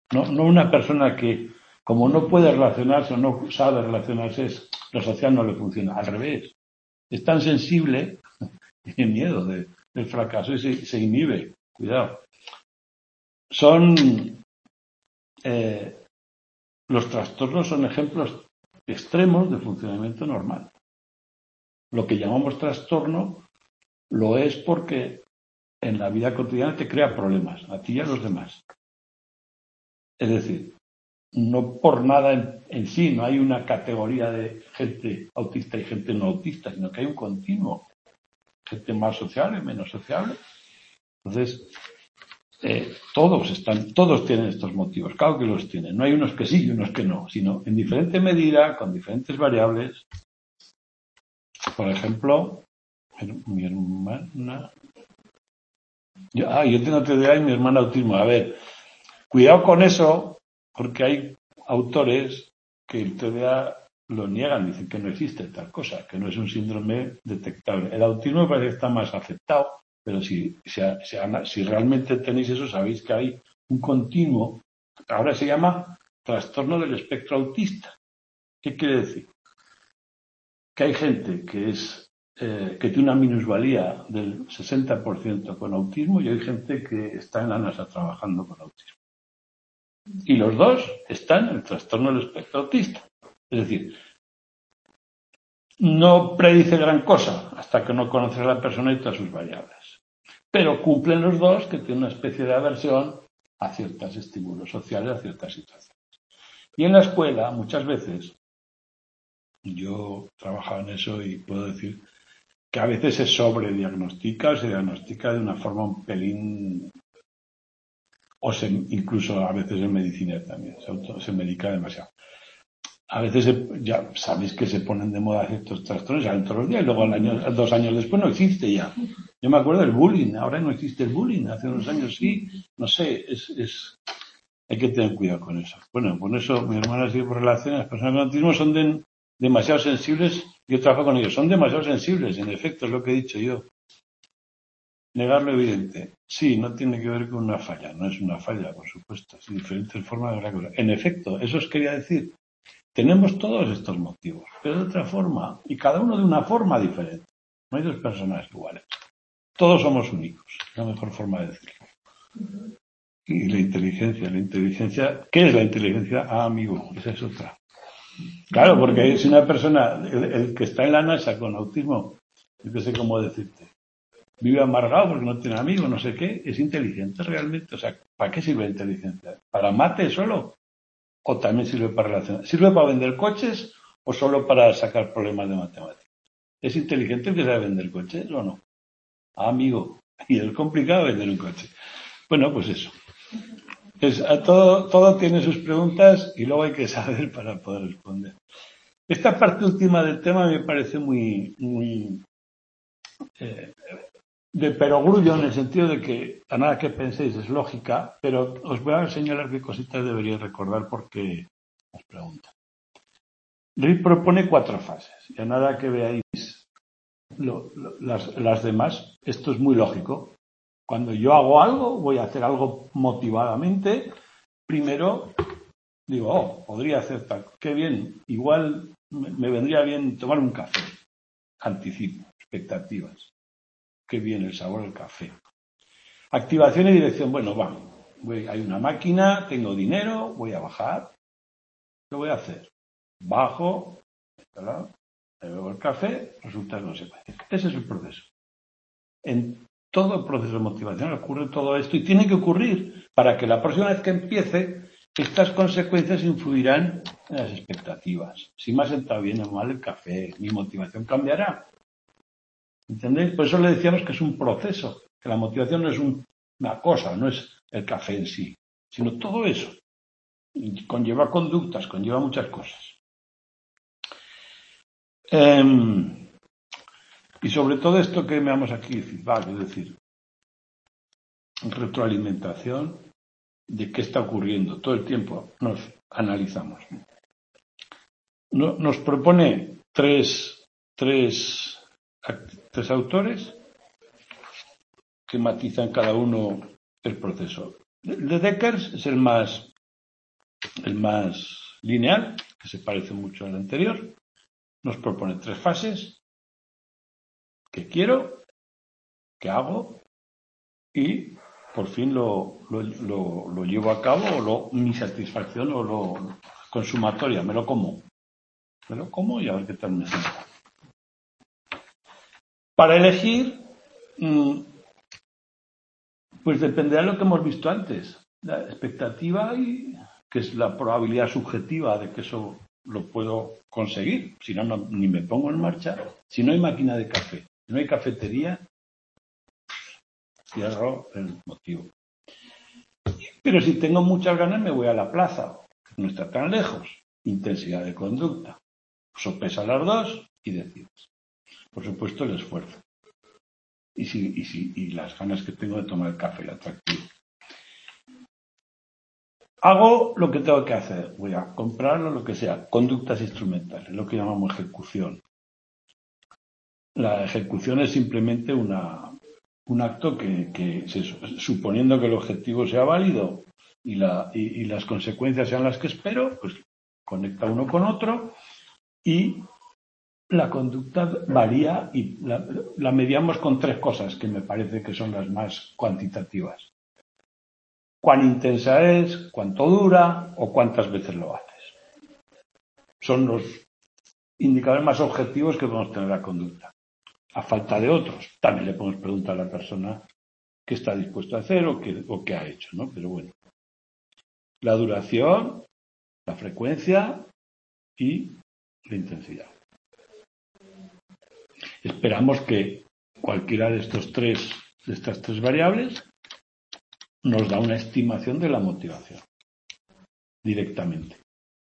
No, no una persona que, como no puede relacionarse o no sabe relacionarse, es, lo social no le funciona. Al revés. Es tan sensible, tiene miedo de, del fracaso y se, se inhibe. Cuidado. Son eh, los trastornos son ejemplos extremos de funcionamiento normal. Lo que llamamos trastorno lo es porque en la vida cotidiana te crea problemas, a ti y a los demás. Es decir, no por nada en, en sí, no hay una categoría de gente autista y gente no autista, sino que hay un continuo. Gente más sociable, menos sociable. Entonces, eh, todos están, todos tienen estos motivos, claro que los tienen. No hay unos que sí y unos que no, sino en diferente medida, con diferentes variables. Por ejemplo, mi hermana. Yo, ah, yo tengo T D A y mi hermana autismo. A ver, cuidado con eso, porque hay autores que el T D A lo niegan, dicen que no existe tal cosa, que no es un síndrome detectable. El autismo parece que está más aceptado, pero si, si, si, si realmente tenéis eso, sabéis que hay un continuo, ahora se llama trastorno del espectro autista. ¿Qué quiere decir? Que hay gente que es eh, que tiene una minusvalía del sesenta por ciento con autismo y hay gente que está en la NASA trabajando con autismo. Y los dos están en el trastorno del espectro autista. Es decir, no predice gran cosa hasta que no conoces a la persona y todas sus variables. Pero cumplen los dos que tienen una especie de aversión a ciertos estímulos sociales, a ciertas situaciones. Y en la escuela, muchas veces, yo trabajaba en eso y puedo decir que a veces se sobrediagnostica o se diagnostica de una forma un pelín, o se, incluso a veces en medicina también, se, auto, se medica demasiado. A veces se, ya sabéis que se ponen de moda ciertos trastornos, salen todos los días y luego al año, dos años después no existe ya. Yo me acuerdo del bullying, ahora no existe el bullying, hace unos años sí, no sé, es, es hay que tener cuidado con eso. Bueno, con eso mi hermana sigue por relaciones, las personas con autismo son de, demasiado sensibles, yo trabajo con ellos, son demasiado sensibles, en efecto, es lo que he dicho yo. Negar lo evidente. Sí, no tiene que ver con una falla, no es una falla, por supuesto, es diferentes formas de ver la cosa. En efecto, eso os quería decir. Tenemos todos estos motivos, pero de otra forma, y cada uno de una forma diferente. No hay dos personas iguales. Todos somos únicos, es la mejor forma de decirlo. Y la inteligencia, la inteligencia, ¿qué es la inteligencia? Ah, amigo, esa es otra. Claro, porque si una persona, el, el que está en la NASA con autismo, yo no sé cómo decirte, vive amargado porque no tiene amigos, no sé qué, es inteligente realmente. O sea, ¿para qué sirve la inteligencia? ¿Para mate solo? ¿O también sirve para relacionar? ¿Sirve para vender coches o solo para sacar problemas de matemáticas? ¿Es inteligente el que sabe vender coches o no? Ah, amigo, y es complicado vender un coche. Bueno, pues eso. Es, a todo, todo tiene sus preguntas y luego hay que saber para poder responder. Esta parte última del tema me parece muy, muy eh, de perogrullo en el sentido de que a nada que penséis es lógica, pero os voy a señalar qué cositas deberíais recordar porque os preguntan. Rick propone cuatro fases y a nada que veáis lo, lo, las, las demás, esto es muy lógico. Cuando yo hago algo, voy a hacer algo motivadamente, primero digo, oh, podría hacer tal, qué bien, igual me, me vendría bien tomar un café, anticipo, expectativas, qué bien el sabor del café. Activación y dirección, bueno, va, voy, hay una máquina, tengo dinero, voy a bajar, ¿qué voy a hacer? Bajo, ¿verdad? Me bebo el café, resulta que no se puede. Ese es el proceso. En todo el proceso motivacional ocurre todo esto y tiene que ocurrir para que la próxima vez que empiece estas consecuencias influirán en las expectativas. Si me ha sentado bien o mal el café, mi motivación cambiará. ¿Entendéis? Por eso le decíamos que es un proceso, que la motivación no es un, una cosa, no es el café en sí, sino todo eso. Y conlleva conductas, conlleva muchas cosas. Eh, y sobre todo esto que veamos aquí, feedback, es decir, retroalimentación de qué está ocurriendo. Todo el tiempo nos analizamos. Nos propone tres, tres, tres autores que matizan cada uno el proceso. El de Deckers es el más el más lineal, que se parece mucho al anterior, nos propone tres fases: qué quiero, qué hago y por fin lo, lo, lo, lo llevo a cabo, o lo, mi satisfacción o lo consumatoria, me lo como. Me lo como y a ver qué tal me sienta. Para elegir, pues dependerá de lo que hemos visto antes. La expectativa, y que es la probabilidad subjetiva de que eso lo puedo conseguir. Si no, no, ni me pongo en marcha. Si no hay máquina de café, si no hay cafetería, cierro el motivo. Pero si tengo muchas ganas, me voy a la plaza. No está tan lejos. Intensidad de conducta. Sopesa las dos y decides. Por supuesto, el esfuerzo. Y, si, y, si, y las ganas que tengo de tomar el café, el atractivo. Hago lo que tengo que hacer. Voy a comprarlo, lo que sea. Conductas instrumentales, lo que llamamos ejecución. La ejecución es simplemente una, un acto que, que se, suponiendo que el objetivo sea válido y, la, y, y las consecuencias sean las que espero, pues conecta uno con otro y la conducta varía y la, la mediamos con tres cosas que me parece que son las más cuantitativas. Cuán intensa es, cuánto dura o cuántas veces lo haces. Son los indicadores más objetivos que podemos tener la conducta. A falta de otros, también le podemos preguntar a la persona qué está dispuesto a hacer o qué, o qué ha hecho, ¿no? Pero bueno, la duración, la frecuencia y la intensidad. Esperamos que cualquiera de estos tres, de estas tres variables, nos da una estimación de la motivación directamente.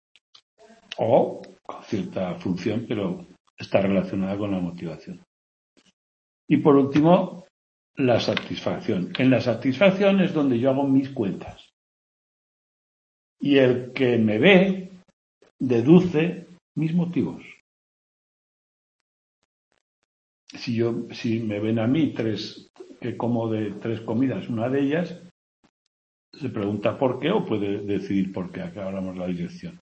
O con cierta función, pero está relacionada con la motivación. Y por último, la satisfacción. En la satisfacción es donde yo hago mis cuentas. Y el que me ve deduce mis motivos. Si yo, si me ven a mí tres, que como de tres comidas, una de ellas, se pregunta por qué o puede decidir por qué. Acá hablamos la dirección.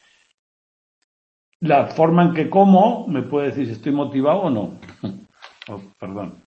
La forma en que como me puede decir si estoy motivado o no. Oh, perdón.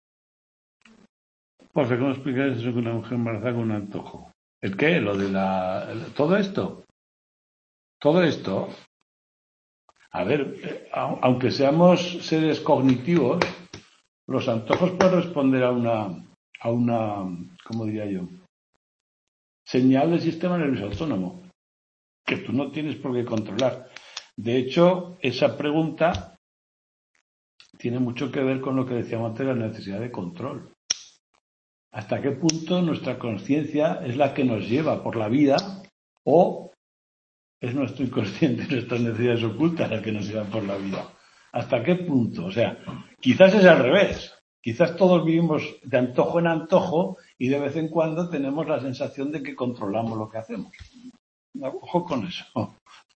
Por favor, ¿cómo explicas eso que una mujer embarazada con un antojo? ¿El qué? Lo de la... ¿Todo esto? Todo esto... A ver, aunque seamos seres cognitivos, los antojos pueden responder a una, a una, ¿cómo diría yo? Señal del sistema nervioso autónomo, que tú no tienes por qué controlar. De hecho, esa pregunta tiene mucho que ver con lo que decíamos antes de la necesidad de control. ¿Hasta qué punto nuestra conciencia es la que nos lleva por la vida o es nuestro inconsciente, nuestras necesidades ocultas las que nos llevan por la vida? ¿Hasta qué punto? O sea, quizás es al revés. Quizás todos vivimos de antojo en antojo y de vez en cuando tenemos la sensación de que controlamos lo que hacemos. Ojo con eso.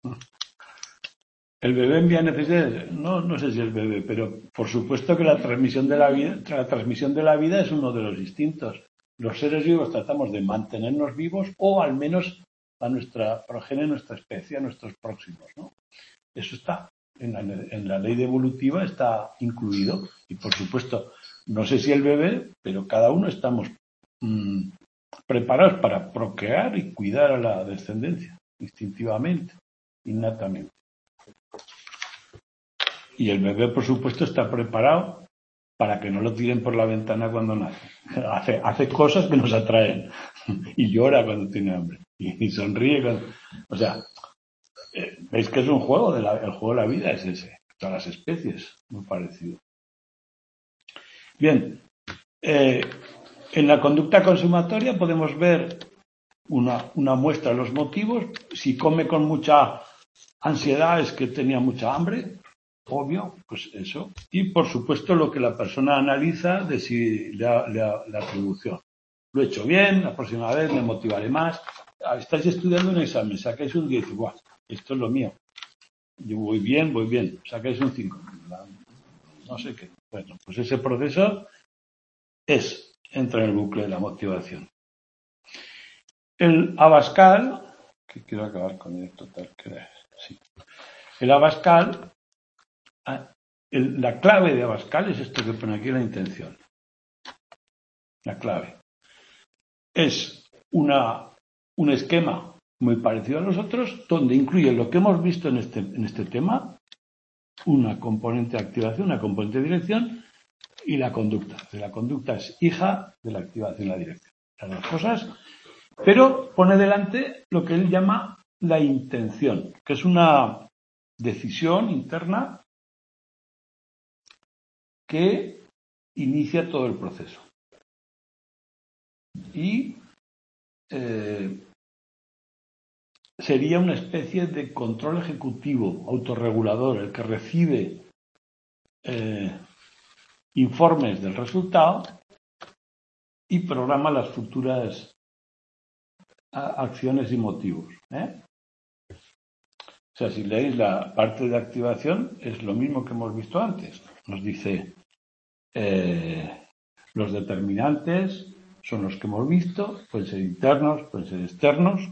¿El bebé envía necesidades? No, no sé si el bebé, pero por supuesto que la transmisión de la vida, la transmisión de la vida es uno de los instintos. Los seres vivos tratamos de mantenernos vivos o al menos a nuestra progenie, nuestra especie, a nuestros próximos, ¿no? Eso está en la, en la ley evolutiva, está incluido. Y por supuesto, no sé si el bebé, pero cada uno estamos mmm, preparados para procrear y cuidar a la descendencia, instintivamente, innatamente. Y el bebé, por supuesto, está preparado para que no lo tiren por la ventana cuando nace. Hace, hace cosas que nos atraen. Y llora cuando tiene hambre. Y, y sonríe cuando... O sea, eh, veis que es un juego. De la, el juego de la vida es ese. Todas las especies, muy parecido. Bien. Eh, en la conducta consumatoria podemos ver una, una muestra de los motivos. Si come con mucha ansiedad es que tenía mucha hambre. Obvio, pues eso. Y por supuesto lo que la persona analiza de si la, la, la atribución. Lo he hecho bien, la próxima vez me motivaré más. Estáis estudiando un examen, sacáis un diez, igual, esto es lo mío. Yo voy bien, voy bien, sacáis un cinco. No sé qué. Bueno, pues ese proceso es, entra en el bucle de la motivación. El Abascal, que quiero acabar con el total. Que era, sí. El Abascal, el, la clave de Abascal es esto que pone aquí, la intención. La clave. Es una, un esquema muy parecido a los otros, donde incluye lo que hemos visto en este, en este tema, una componente de activación, una componente de dirección y la conducta. La conducta es hija de la activación y la dirección. Las dos cosas, pero pone delante lo que él llama la intención, que es una decisión interna que inicia todo el proceso. Y eh, sería una especie de control ejecutivo, autorregulador, el que recibe eh, informes del resultado y programa las futuras acciones y motivos. ¿eh? O sea, si leéis la parte de activación, es lo mismo que hemos visto antes. Nos dice eh, los determinantes son los que hemos visto, pueden ser internos, pueden ser externos.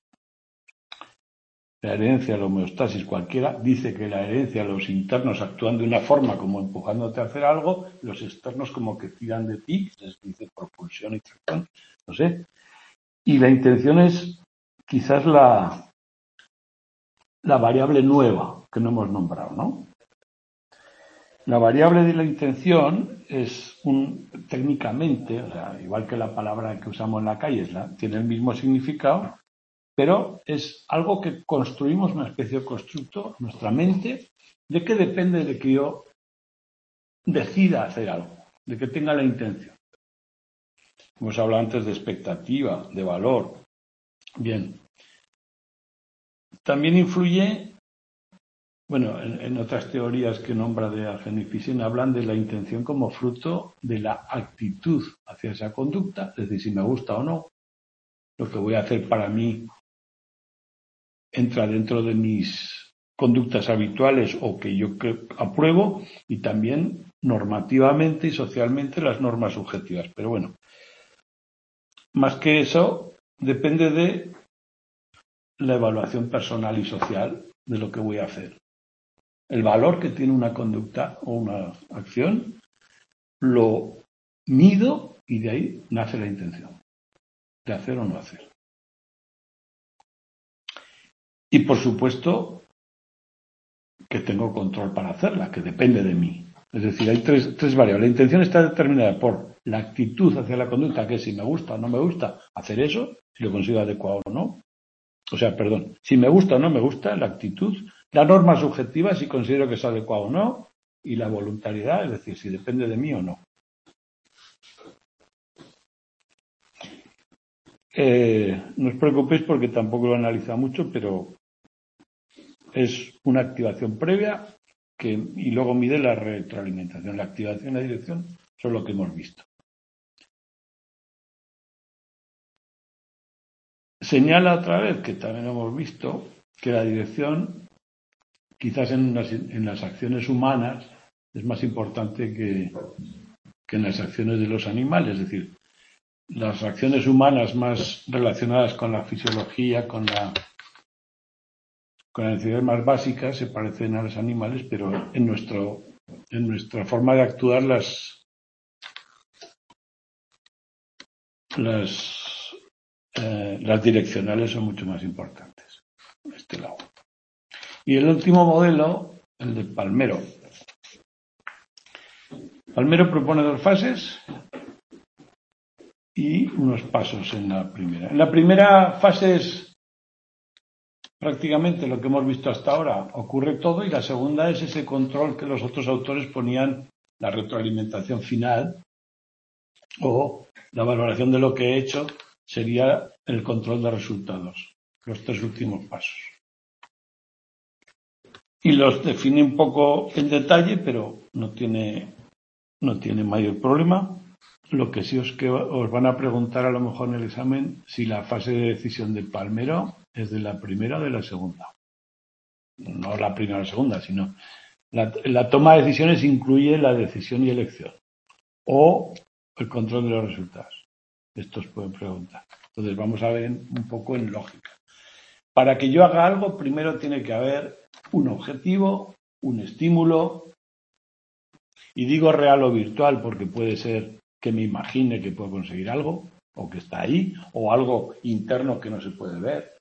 La herencia, la homeostasis, cualquiera, dice que la herencia, los internos actúan de una forma como empujándote a hacer algo, los externos como que tiran de ti, les dice propulsión y tracción, no sé. Y la intención es quizás la, la variable nueva que no hemos nombrado, ¿no? La variable de la intención es un, técnicamente, o sea, igual que la palabra que usamos en la calle, es la, tiene el mismo significado, pero es algo que construimos, una especie de constructo, nuestra mente, de que depende de que yo decida hacer algo, de que tenga la intención. Hemos hablado antes de expectativa, de valor. Bien. También influye, bueno, en, en otras teorías que nombra de Argen hablan de la intención como fruto de la actitud hacia esa conducta, es decir, si me gusta o no, lo que voy a hacer para mí entra dentro de mis conductas habituales o que yo apruebo, y también normativamente y socialmente las normas subjetivas. Pero bueno, más que eso, depende de la evaluación personal y social de lo que voy a hacer. El valor que tiene una conducta o una acción lo mido y de ahí nace la intención de hacer o no hacer. Y por supuesto que tengo control para hacerla, que depende de mí. Es decir, hay tres, tres variables. La intención está determinada por la actitud hacia la conducta, que es si me gusta o no me gusta hacer eso, si lo considero adecuado o no. O sea, perdón, si me gusta o no me gusta, la actitud, la norma subjetiva, si considero que es adecuado o no, y la voluntariedad, es decir, si depende de mí o no. Eh, no os preocupéis porque tampoco lo analiza mucho, pero es una activación previa que, y luego mide la retroalimentación. La activación y la dirección son lo que hemos visto. Señala otra vez, que también hemos visto, que la dirección, quizás en las, en las acciones humanas, es más importante que, que en las acciones de los animales. Es decir, las acciones humanas más relacionadas con la fisiología, con la con las necesidades más básicas se parecen a los animales, pero en nuestro en nuestra forma de actuar las las eh, las direccionales son mucho más importantes. Este lado. Y el último modelo, el de Palmero. Palmero propone dos fases y unos pasos en la primera. En la primera fase es prácticamente lo que hemos visto hasta ahora, ocurre todo, y la segunda es ese control que los otros autores ponían, la retroalimentación final o la valoración de lo que he hecho, sería el control de resultados, los tres últimos pasos. Y los define un poco en detalle, pero no tiene, no tiene mayor problema. Lo que sí es que os van a preguntar a lo mejor en el examen si la fase de decisión de Palmero es de la primera o de la segunda. No la primera o la segunda, sino la, la toma de decisiones incluye la decisión y elección o el control de los resultados. Estos pueden preguntar. Entonces vamos a ver un poco en lógica. Para que yo haga algo, primero tiene que haber un objetivo, un estímulo, y digo real o virtual porque puede ser que me imagine que puedo conseguir algo, o que está ahí, o algo interno que no se puede ver.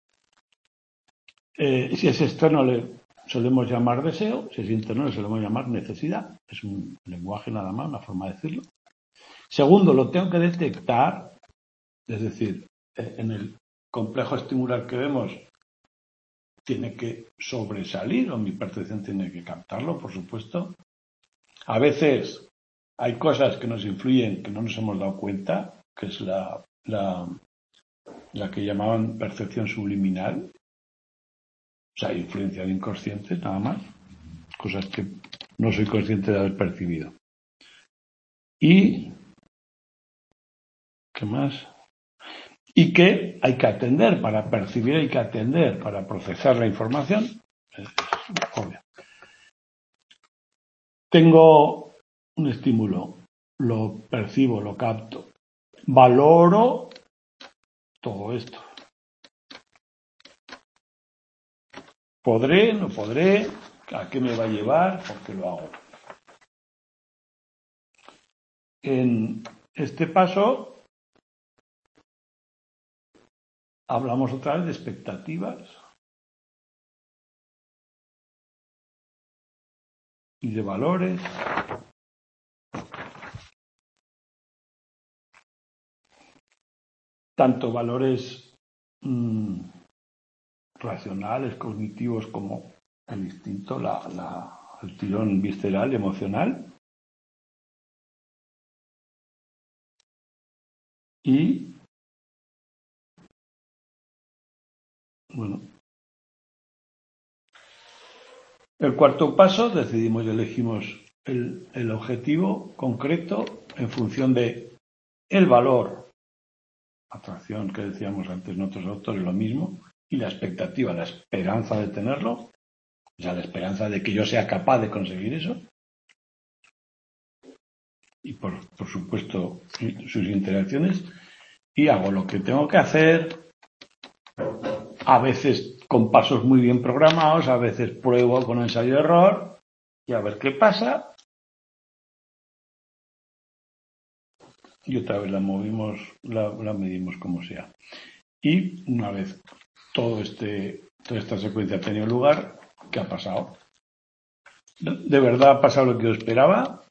Eh, si es externo le solemos llamar deseo, si es interno le solemos llamar necesidad. Es un lenguaje nada más, una forma de decirlo. Segundo, lo tengo que detectar, es decir, en el complejo estimular que vemos tiene que sobresalir, o mi percepción tiene que captarlo, por supuesto. A veces hay cosas que nos influyen que no nos hemos dado cuenta, que es la, la, la que llamaban percepción subliminal, o sea, influencia de inconscientes, nada más, cosas que no soy consciente de haber percibido. Y, ¿qué más? Y que hay que atender, para percibir hay que atender, para procesar la información. Es obvio. Tengo un estímulo, lo percibo, lo capto, valoro todo esto. ¿Podré? ¿No podré? ¿A qué me va a llevar? ¿Por qué lo hago? En este paso hablamos otra vez de expectativas y de valores. Tanto valores mmm, racionales, cognitivos, como el instinto, la, la, el tirón visceral, emocional. Y, bueno, el cuarto paso, decidimos y elegimos el, el objetivo concreto en función de el valor, atracción que decíamos antes en otros autores, lo mismo, y la expectativa, la esperanza de tenerlo, o sea, la esperanza de que yo sea capaz de conseguir eso. Y por, por supuesto sus interacciones, y hago lo que tengo que hacer, a veces con pasos muy bien programados, a veces pruebo con ensayo-error y a ver qué pasa, y otra vez la movimos, la, la medimos como sea. Y una vez todo este, toda esta secuencia ha tenido lugar, ¿qué ha pasado? ¿De verdad ha pasado lo que yo esperaba?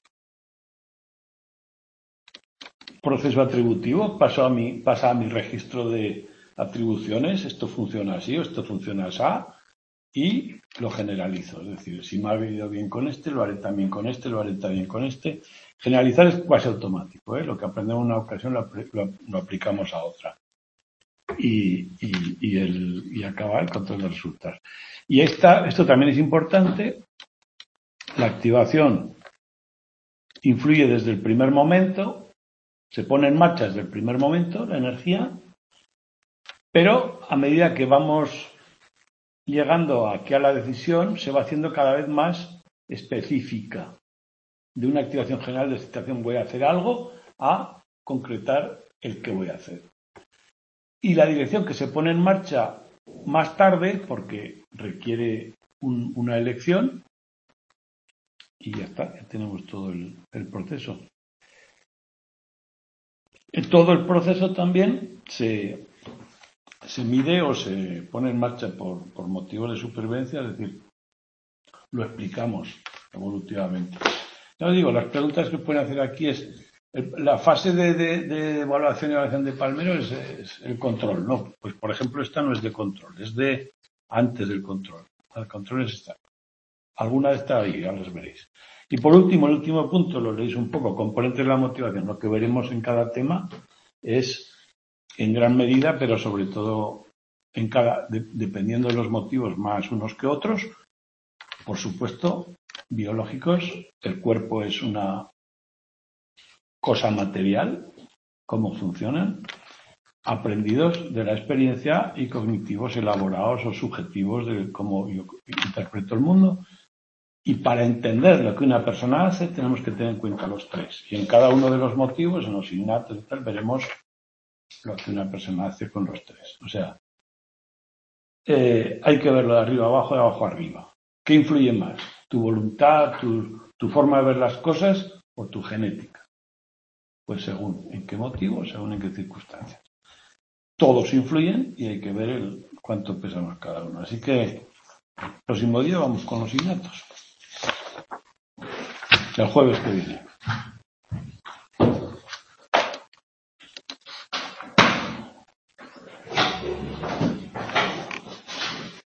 Proceso atributivo, pasó a mi, pasa a mi registro de atribuciones, esto funciona así o esto funciona así, y lo generalizo. Es decir, si me ha venido bien con este, lo haré también con este, lo haré también con este. Generalizar es casi automático, ¿eh? Lo que aprendemos en una ocasión lo, lo, lo aplicamos a otra. Y, y, y, el, y acaba el control de resultados. Y esta, esto también es importante. La activación influye desde el primer momento. Se pone en marcha desde el primer momento la energía, pero a medida que vamos llegando aquí a la decisión, se va haciendo cada vez más específica. De una activación general de excitación voy a hacer algo a concretar el que voy a hacer. Y la dirección que se pone en marcha más tarde, porque requiere un, una elección, y ya está, ya tenemos todo el, el proceso. Todo el proceso también se, se mide o se pone en marcha por, por motivos de supervivencia, es decir, lo explicamos evolutivamente. Ya os digo, las preguntas que pueden hacer aquí es, el, la fase de, de, de evaluación y evaluación de Palmero es, es el control, ¿no? Pues por ejemplo esta no es de control, es de antes del control. El control es esta. Alguna de estas ahí, ya las veréis. Y por último, el último punto, lo leéis un poco, componentes de la motivación. Lo que veremos en cada tema es en gran medida, pero sobre todo en cada, de, dependiendo de los motivos más unos que otros, por supuesto, biológicos. El cuerpo es una cosa material, cómo funcionan, aprendidos de la experiencia, y cognitivos elaborados o subjetivos de cómo yo interpreto el mundo. Y para entender lo que una persona hace, tenemos que tener en cuenta los tres. Y en cada uno de los motivos, en los innatos y tal, veremos lo que una persona hace con los tres. O sea, eh, hay que verlo de arriba abajo, de abajo arriba. ¿Qué influye más? ¿Tu voluntad, tu, tu forma de ver las cosas o tu genética? Pues según en qué motivo, según en qué circunstancias. Todos influyen y hay que ver el, cuánto pesa más cada uno. Así que el próximo día vamos con los innatos. El jueves que viene.